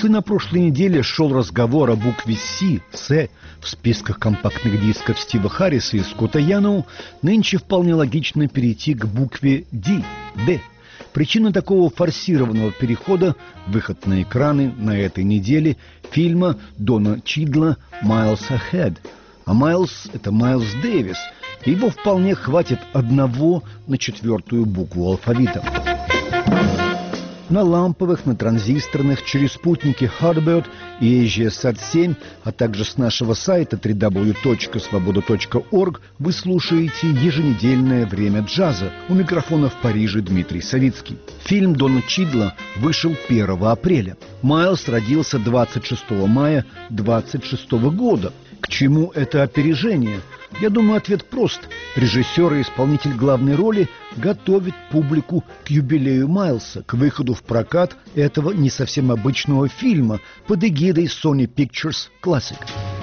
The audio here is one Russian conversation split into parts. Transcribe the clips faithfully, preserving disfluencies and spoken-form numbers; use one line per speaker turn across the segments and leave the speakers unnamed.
Если на прошлой неделе шел разговор о букве «Си», «С» в списках компактных дисков Стива Харриса и Скотта Яноу, нынче вполне логично перейти к букве «Д», «Д». Причина такого форсированного перехода – выход на экраны на этой неделе фильма Дона Чидла «Miles Ahead». А Майлз – это Майлз Дэвис, и его вполне хватит одного на четвертую букву алфавита. На ламповых, на транзисторных, через спутники Hardbird и AsiaSat семь, а также с нашего сайта дабл ю дабл ю дабл ю точка свобода точка орг вы слушаете еженедельное «Время джаза». У микрофона в Париже Дмитрий Савицкий. Фильм Дона Чидла вышел первого апреля. Майлз родился двадцать шестого мая двадцать шестого года. К чему это опережение? Я думаю, ответ прост. Режиссер и исполнитель главной роли готовит публику к юбилею Майлса, к выходу в прокат этого не совсем обычного фильма под эгидой Sony Pictures Classic.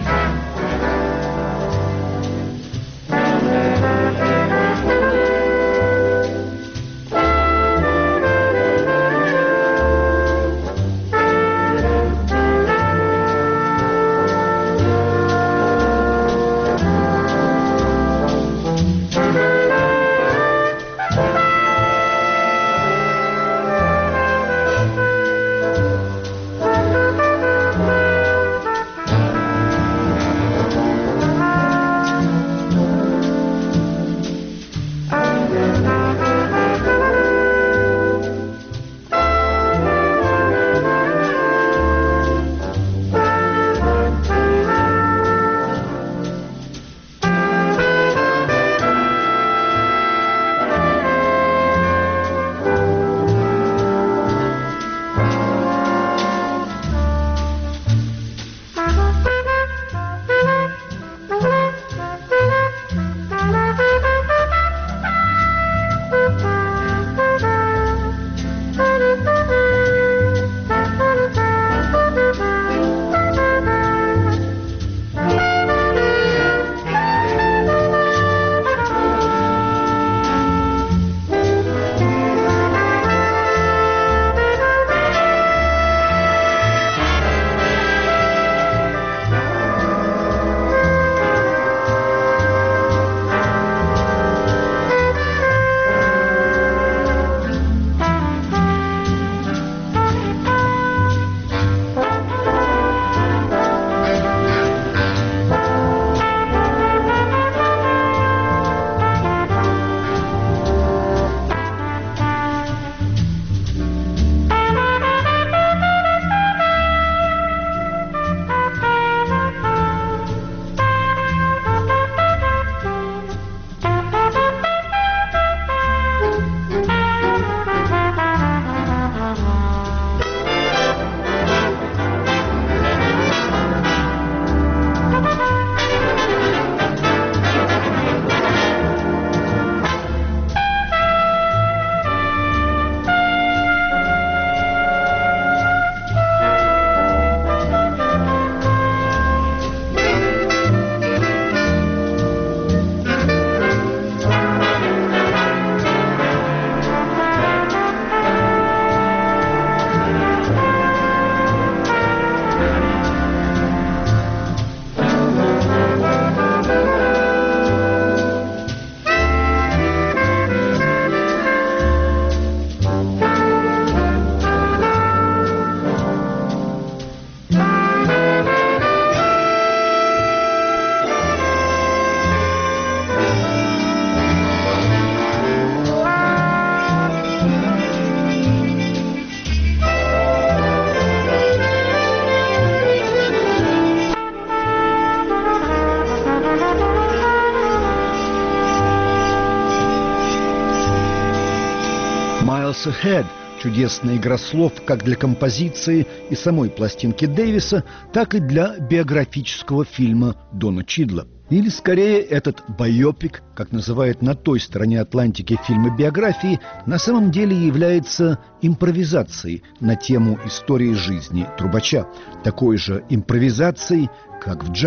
«Miles Ahead» — чудесная игра слов как для композиции и самой пластинки Дэвиса, так и для биографического фильма Дона Чидла. Или, скорее, этот байопик, как называют на той стороне Атлантики фильмы биографии, на самом деле является импровизацией на тему истории жизни трубача, такой же импровизацией, как в джазе.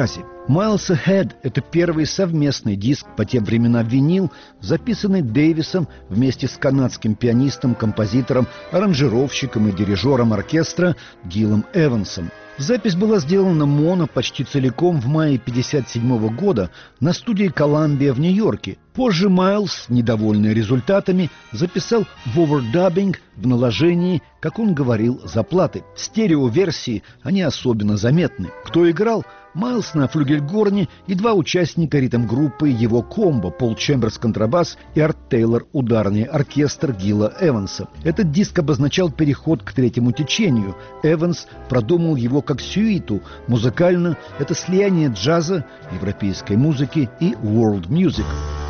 Miles Ahead – это первый совместный диск, по тем временам винил, записанный Дэвисом вместе с канадским пианистом, композитором, аранжировщиком и дирижером оркестра Гилом Эвансом. Запись была сделана моно почти целиком в мае пятьдесят седьмого года на студии «Коламбия» в Нью-Йорке. Позже Майлз, недовольный результатами, записал в овердаббинг в наложении, как он говорил, заплаты. В стереоверсии они особенно заметны. Кто играл? Майлз на флюгельгорне и два участника ритм-группы его комбо: Пол Чемберс контрабас и Арт Тейлор ударный оркестр Гила Эванса. Этот диск обозначал переход к третьему течению. Эванс продумал его как сюиту. Музыкально это слияние джаза, европейской музыки и world music.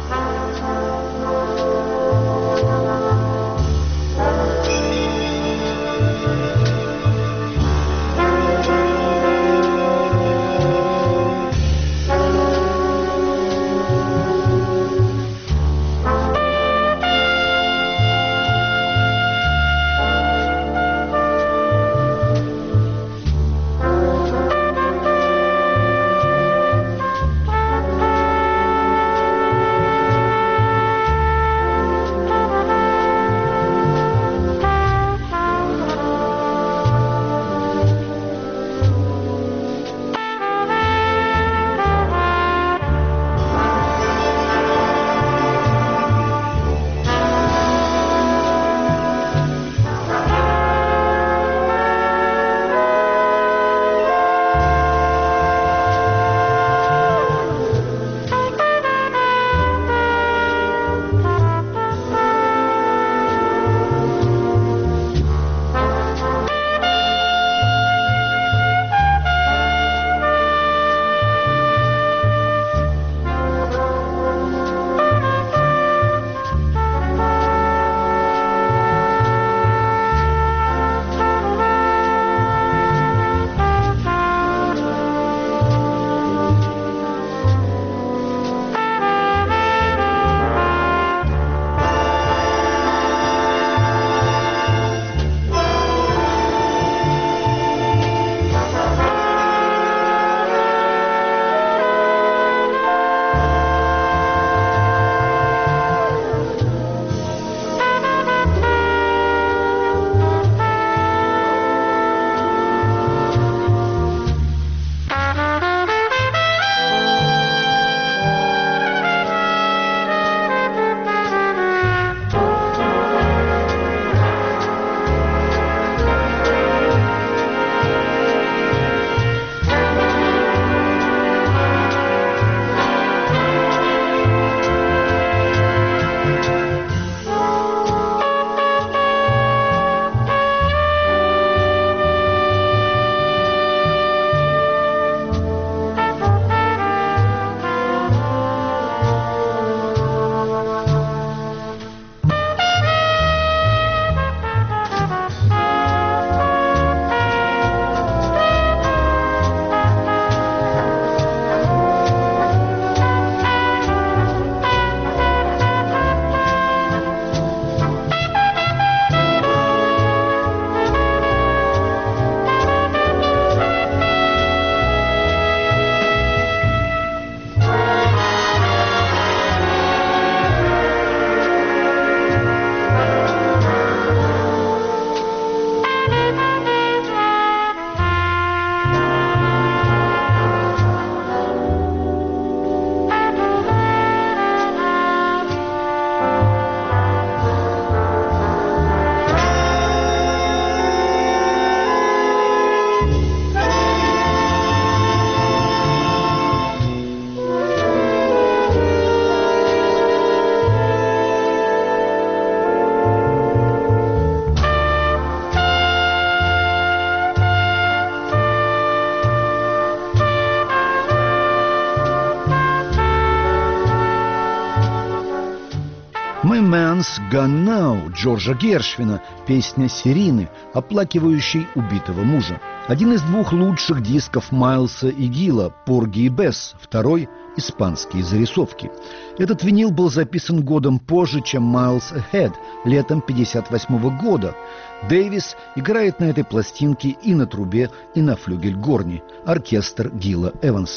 «My Man's Gone Now» Джорджа Гершвина, песня Сирины, оплакивающей убитого мужа. Один из двух лучших дисков Майлса и Гила, «Порги и Бесс», второй – «Испанские зарисовки». Этот винил был записан годом позже, чем «Miles Ahead», летом пятьдесят восьмого года. Дэвис играет на этой пластинке и на трубе, и на флюгельгорне. Оркестр Гила Эванса.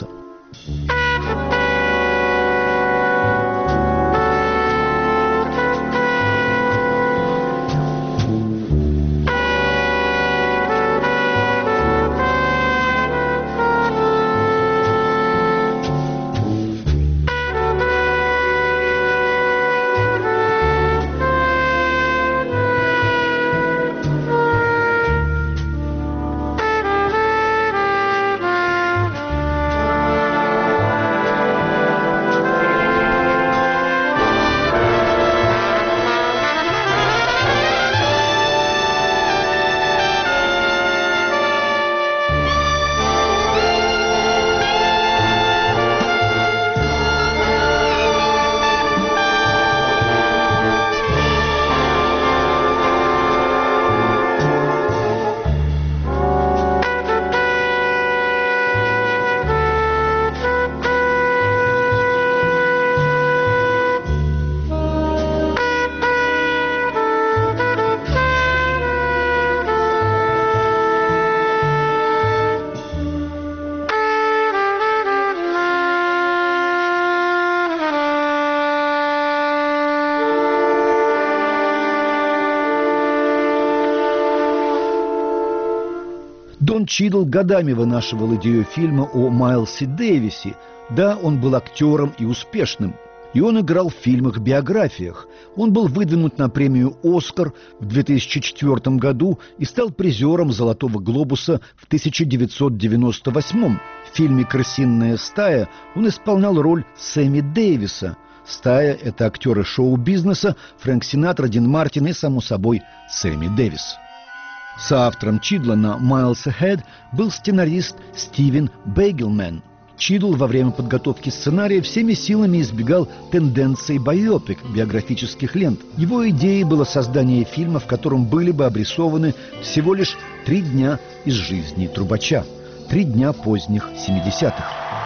Дон Чидл годами вынашивал идею фильма о Майлсе Дэвисе. Да, он был актером и успешным. И он играл в фильмах-биографиях. Он был выдвинут на премию «Оскар» в две тысячи четвёртом году и стал призером «Золотого глобуса» в тысяча девятьсот девяносто восьмом. В фильме «Крысиная стая» он исполнял роль Сэмми Дэвиса. «Стая» — это актеры шоу-бизнеса Фрэнк Синатра, Дин Мартин и, само собой, Сэмми Дэвис. Соавтором Чидла на «Miles Ahead» был сценарист Стивен Бейгелмен. Чидл во время подготовки сценария всеми силами избегал тенденций байопик, биографических лент. Его идеей было создание фильма, в котором были бы обрисованы всего лишь три дня из жизни трубача. Три дня поздних семидесятых.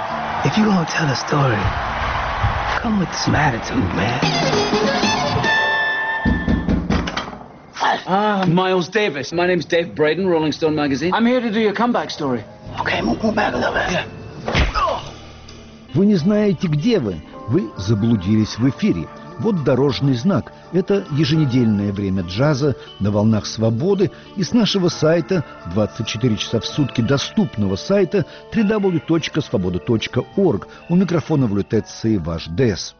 If you want to tell a story, come with some attitude, man.
Ah, Miles Davis. My name's Dave Braden, Rolling Stone magazine. I'm here to do your comeback story.
Okay, move, move back a little bit.
Yeah.
Вы не знаете, где вы. Вы заблудились в эфире. Вот дорожный знак. Это еженедельное время джаза на волнах свободы. И с нашего сайта, двадцать четыре часа в сутки доступного сайта дабл ю дабл ю дабл ю точка свобода точка орг. У микрофона в лютеции ваш ДЭС.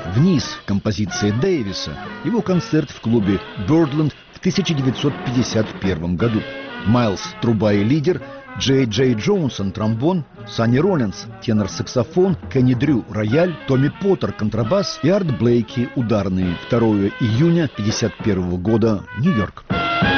«Вниз» композиции Дэвиса, его концерт в клубе «Бёрдленд» в тысяча девятьсот пятьдесят первом году. Майлз – труба и лидер, Джей Джей Джонсон – тромбон, Санни Роллинс – тенор-саксофон, Кенни Дрю – рояль, Томми Поттер – контрабас и Арт Блейки – ударные. второго июня пятьдесят первого года, Нью-Йорк.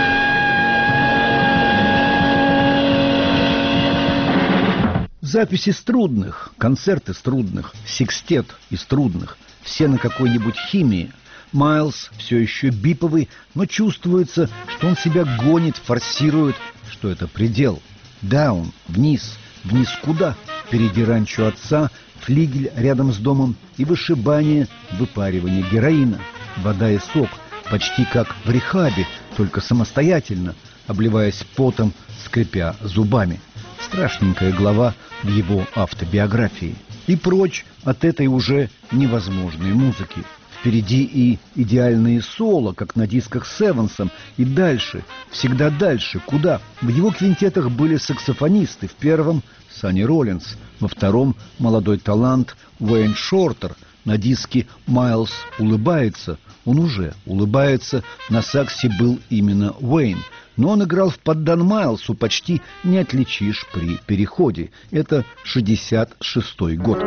Записи из трудных, концерты из трудных, секстет из трудных, все на какой-нибудь химии. Майлз все еще биповый, но чувствуется, что он себя гонит, форсирует, что это предел. Даун, вниз, вниз куда? Впереди ранчо отца, флигель рядом с домом и вышибание, выпаривание героина. Вода и сок, почти как в рехабе, только самостоятельно, обливаясь потом, скрипя зубами. Страшненькая глава в его автобиографии. И прочь от этой уже невозможной музыки. Впереди и идеальные соло, как на дисках с Эвансом, и дальше, всегда дальше. Куда? В его квинтетах были саксофонисты. В первом — Санни Роллинс, во втором — молодой талант Уэйн Шортер. На диске «Майлз улыбается». Он уже улыбается. На саксе был именно Уэйн. Но он играл в поддан Майлсу, почти не отличишь при переходе. Это шестьдесят шестой год.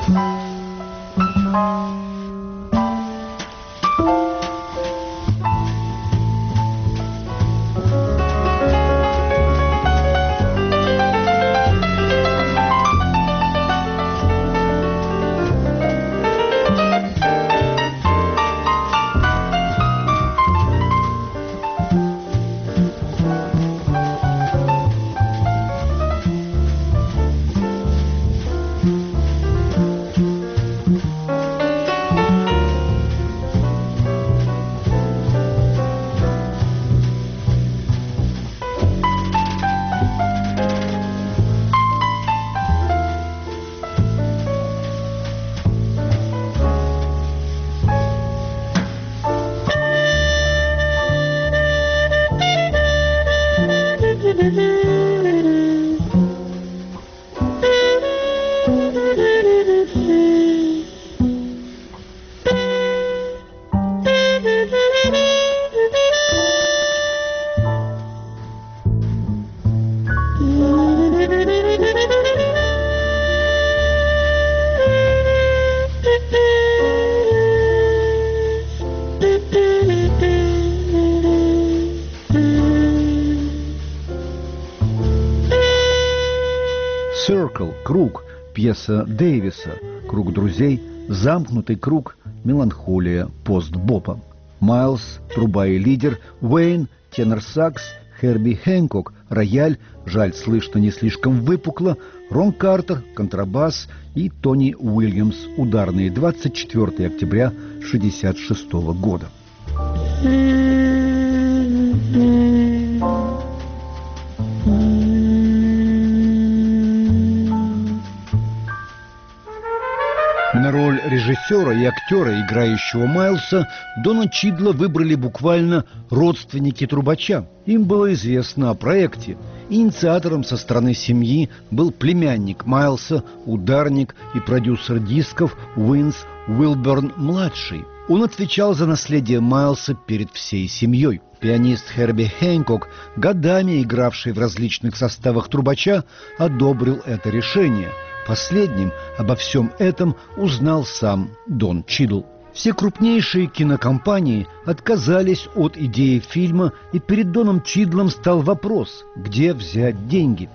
«Circle» — «Круг», пьеса Дэвиса, «Круг друзей», замкнутый круг, меланхолия пост-бопа. Майлз — труба и лидер, Уэйн — тенор-сакс, Херби Хэнкок — рояль, жаль, слышно не слишком выпукло, Рон Картер — контрабас и Тони Уильямс — ударные, двадцать четвёртого октября шестьдесят шестого года. На роль режиссера и актера, играющего Майлса, Дона Чидла выбрали буквально родственники трубача. Им было известно о проекте. Инициатором со стороны семьи был племянник Майлса, ударник и продюсер дисков Уинс Уилберн-младший. Он отвечал за наследие Майлса перед всей семьей. Пианист Херби Хэнкок, годами игравший в различных составах трубача, одобрил это решение. Последним обо всем этом узнал сам Дон Чидл. Все крупнейшие кинокомпании отказались от идеи фильма, и перед Доном Чидлом стал вопрос, где взять деньги.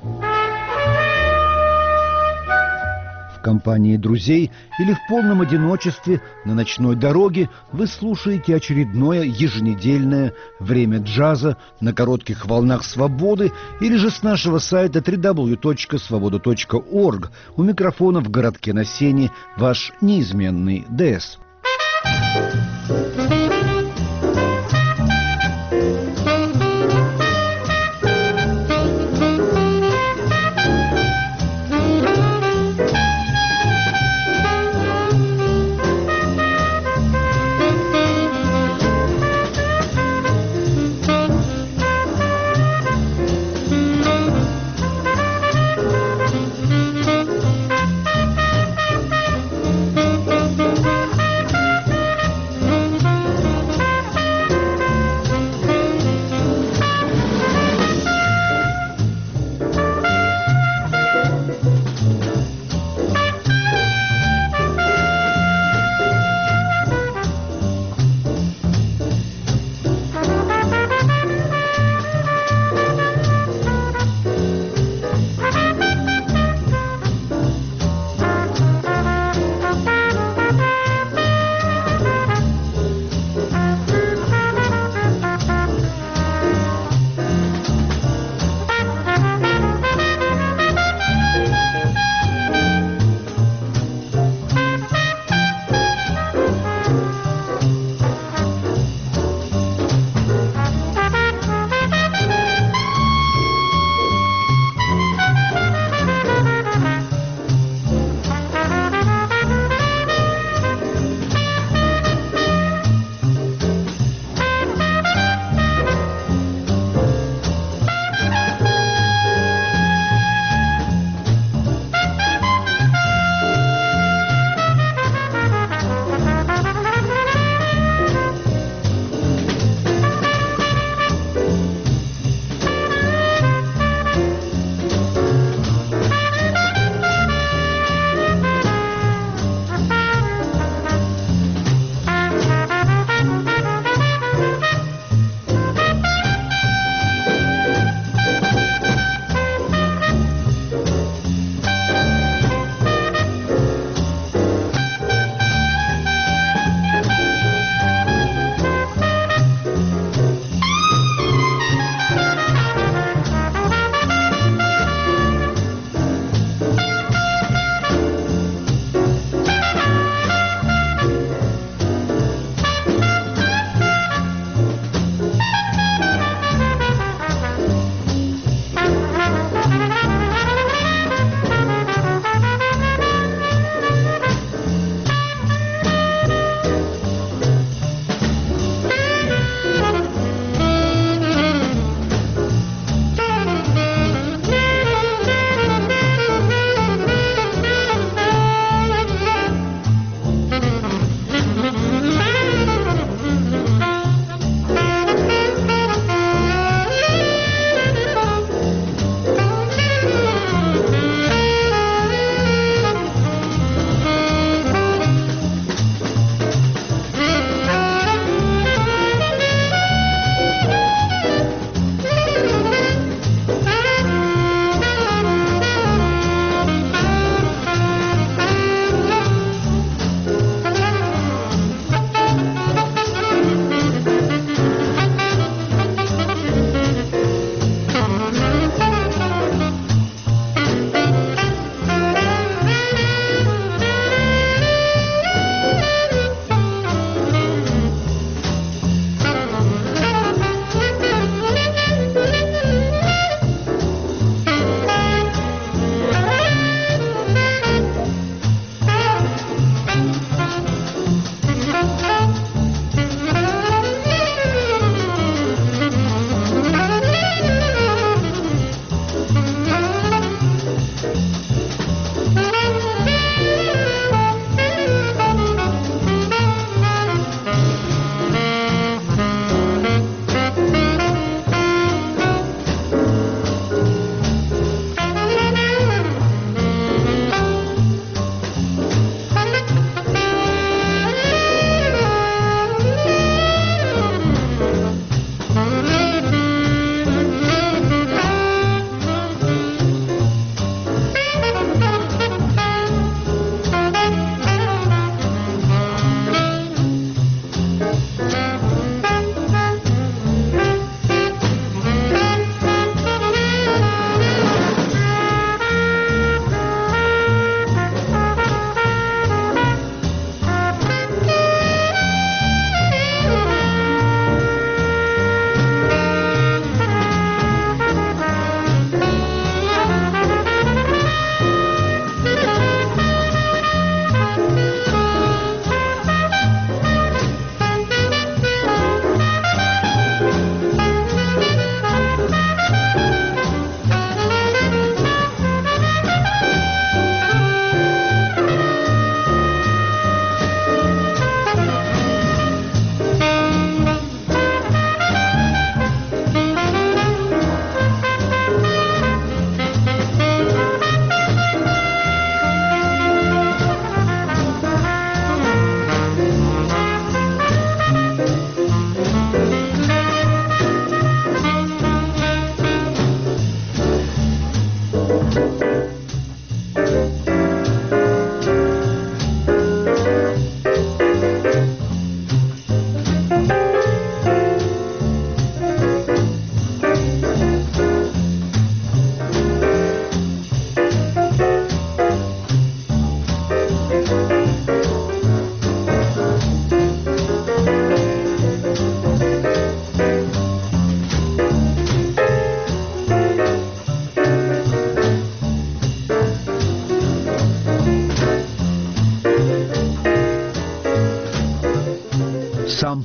В компании друзей или в полном одиночестве на ночной дороге вы слушаете очередное еженедельное «Время джаза» на коротких волнах свободы или же с нашего сайта дабл ю дабл ю дабл ю точка свобода точка орг. У микрофона в городке на Сене ваш неизменный ДС.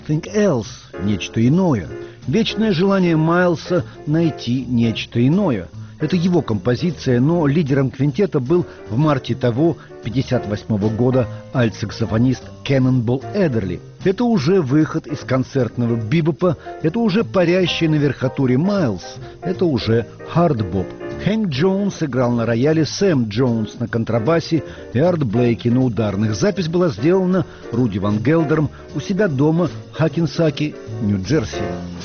something else, нечто иное. Вечное желание Майлса найти нечто иное. Это его композиция, но лидером квинтета был в марте того, пятьдесят восьмого года, альт-саксофонист Кеннонбол Эдерли. Это уже выход из концертного бибопа, это уже парящий на верхотуре Майлз, это уже хардбоп. Хэнк Джонс играл на рояле, Сэм Джонс на контрабасе и Арт Блейки на ударных. Запись была сделана Руди Ван Гелдером у себя дома в Хакенсаке, Нью-Джерси.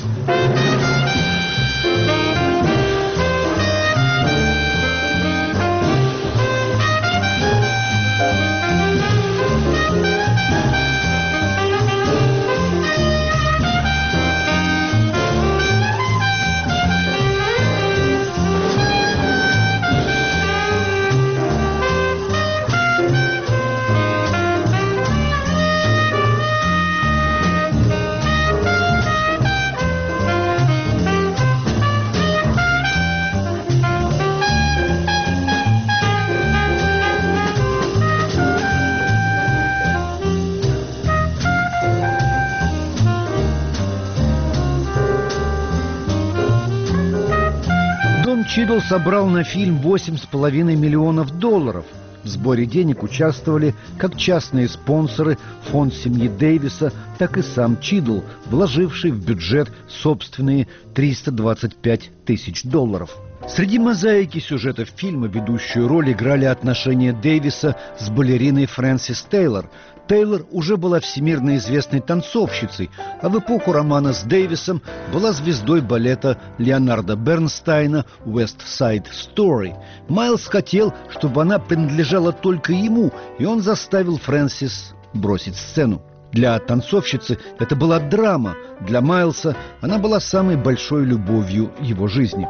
Чидл собрал на фильм восемь с половиной миллионов долларов. В сборе денег участвовали как частные спонсоры, фонд семьи Дэвиса, так и сам Чидл, вложивший в бюджет собственные триста двадцать пять тысяч долларов. Среди мозаики сюжета фильма ведущую роль играли отношения Дэвиса с балериной Фрэнсис Тейлор. Тейлор уже была всемирно известной танцовщицей, а в эпоху романа с Дэвисом была звездой балета Леонарда Бернстайна «West Side Story». Майлз хотел, чтобы она принадлежала только ему, и он заставил Фрэнсис бросить сцену. Для танцовщицы это была драма, для Майлза она была самой большой любовью его жизни.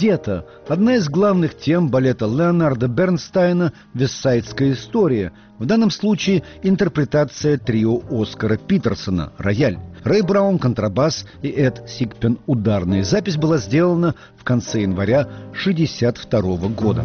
«Вендетта» – одна из главных тем балета Леонарда Бернстайна «Вестсайдская история». В данном случае интерпретация трио Оскара Питерсона «Рояль». Рэй Браун – контрабас и Эд Сигпен – ударная. Запись была сделана в конце января шестьдесят второго года.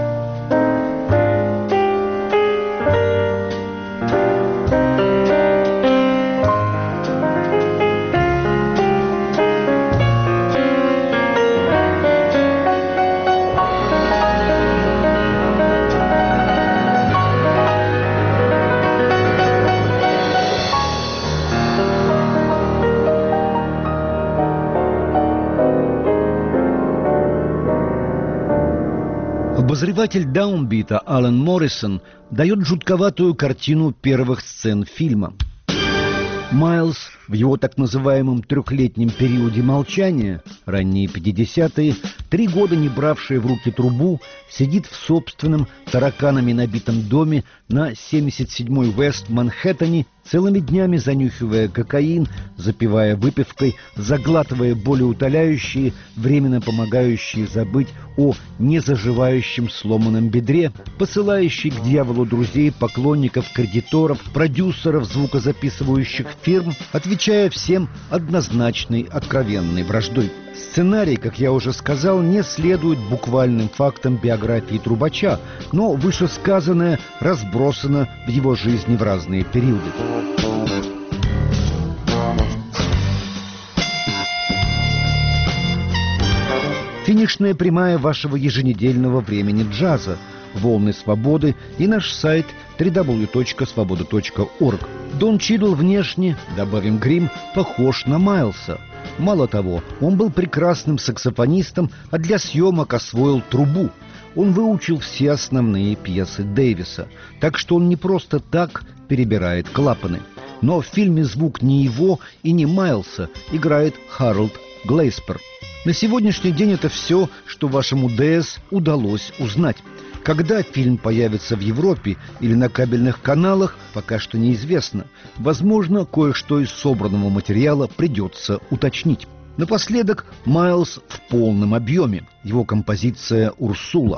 Обозреватель «Даунбита» Алан Моррисон дает жутковатую картину первых сцен фильма. Майлз в его так называемом трехлетнем периоде молчания, ранние пятидесятые, три года не бравший в руки трубу, сидит в собственном тараканами набитом доме на семьдесят седьмой Вест в Манхэттене, целыми днями занюхивая кокаин, запивая выпивкой, заглатывая болеутоляющие, временно помогающие забыть о незаживающем сломанном бедре, посылающий к дьяволу друзей, поклонников, кредиторов, продюсеров звукозаписывающих фирм, отвечая всем однозначной, откровенной враждой. Сценарий, как я уже сказал, не следует буквальным фактам биографии трубача, но вышесказанное разбросано в его жизни в разные периоды. Финишная прямая вашего еженедельного времени джаза, волны свободы и наш сайт дабл ю дабл ю дабл ю точка свобода точка орг. Дон Чидл внешне, добавим грим, похож на Майлса. Мало того, он был прекрасным саксофонистом, а для съемок освоил трубу. Он выучил все основные пьесы Дэвиса, так что он не просто так перебирает клапаны. Но в фильме звук не его и не Майлса играет Харолд Глейспер. На сегодняшний день это все, что вашему ДС удалось узнать. Когда фильм появится в Европе или на кабельных каналах, пока что неизвестно. Возможно, кое-что из собранного материала придется уточнить. Напоследок, Майлз в полном объеме. Его композиция «Урсула».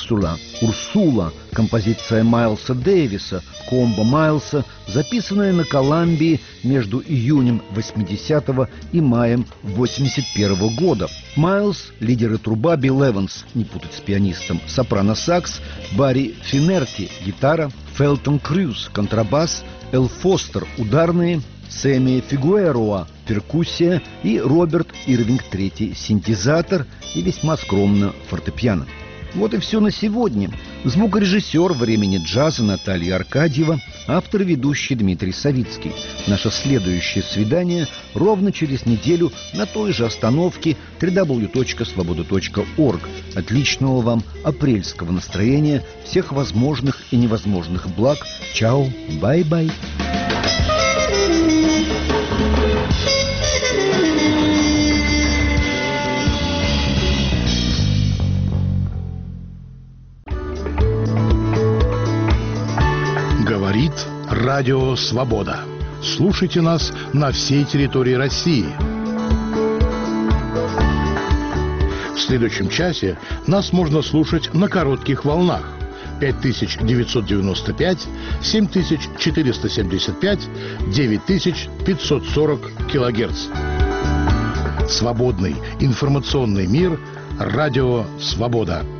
Урсула, Урсула, композиция Майлса Дэвиса, комбо Майлса, записанная на Коламбии между июнем восьмидесятого и маем восемьдесят первого года. Майлс, лидер и труба, Билл Эванс, не путать с пианистом, сопрано-сакс, Барри Финерти, гитара, Фелтон Крюс, контрабас, Эл Фостер, ударные, Сэмми Фигуэруа, перкуссия и Роберт Ирвинг третий, синтезатор и весьма скромно фортепиано. Вот и все на сегодня. Звукорежиссер «Времени джаза» Наталья Аркадьева, автор и ведущий Дмитрий Савицкий. Наше следующее свидание ровно через неделю на той же остановке дабл ю дабл ю дабл ю точка свобода точка орг. Отличного вам апрельского настроения, всех возможных и невозможных благ. Чао, бай-бай.
Говорит Радио Свобода. Слушайте нас на всей территории России. В следующем часе нас можно слушать на коротких волнах. пять тысяч девятьсот девяносто пять, семь тысяч четыреста семьдесят пять, девять тысяч пятьсот сорок килогерц. Свободный информационный мир. Радио Свобода.